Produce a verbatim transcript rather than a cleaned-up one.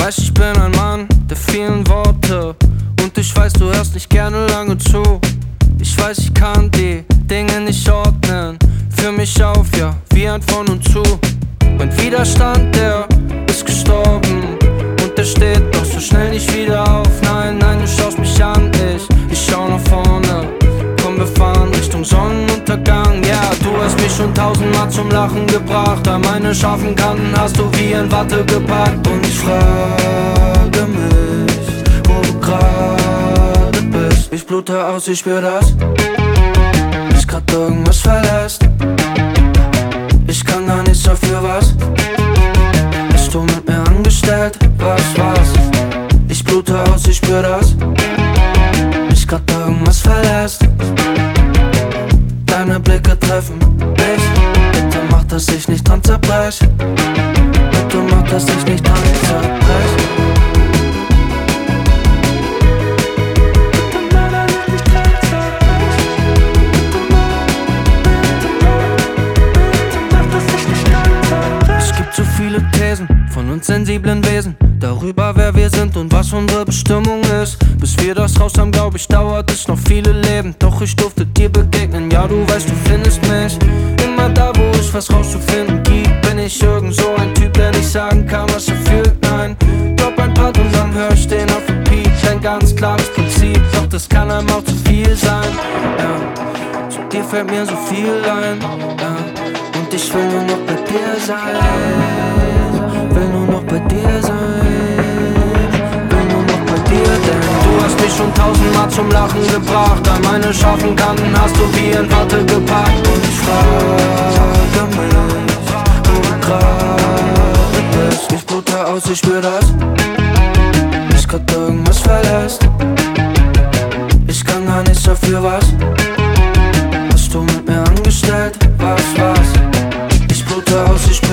weiß, ich bin ein Mann der vielen Worte. Und ich weiß, du hörst nicht gerne lange zu. Ich weiß, ich kann die Dinge nicht ordnen. Für mich auf, ja, wie ein Von und Zu. Mein Widerstand, der ist gestorben. Und der steht doch so schnell nicht wieder auf. Nein, nein, du schaust mich an, ich, ich schau nach vorne. Komm, wir fahren Richtung Sonnenuntergang. Ja, yeah, du hast mich schon tausendmal zum Lachen gebracht. An meine scharfen Kanten hast du wie in Watte gepackt. Und ich frage mich, wo du gerade bist. Ich blute aus, ich spür das. Mich grad irgendwas verlässt. Ich kann gar nichts dafür, was bist du mit mir angestellt? Was, was? Ich blute aus, ich spür das. Mich grad irgendwas verlässt. Deine Blicke treffen mich. Bitte mach, dass ich nicht dran zerbrech. Bitte mach, dass ich nicht dran zerbrech. Von uns sensiblen Wesen, darüber wer wir sind und was unsere Bestimmung ist. Bis wir das raus haben, glaub ich, dauert es noch viele Leben. Doch ich durfte dir begegnen, ja du weißt, du findest mich immer da, wo es was rauszufinden gibt. Bin ich irgend so ein Typ, der nicht sagen kann, was er fühlt, nein. Drop ein Part und dann hör ich den auf Repeat. Ein ganz klares Prinzip, doch das kann einem auch zu viel sein, ja. Zu dir fällt mir so viel ein, ja. Und ich will nur noch bei dir sein. Will nur noch bei dir sein. Will nur noch bei dir, denn du hast mich schon tausendmal zum Lachen gebracht. An meine scharfen Kanten hast du wie in Watte gepackt. Und ich frage mich, wo du gerade bist. Ich blute aus, ich spür das. Mich grad irgendwas verlässt. Ich kann gar nichts dafür, was hast du mit mir angestellt? Was, was? Ich blute aus, ich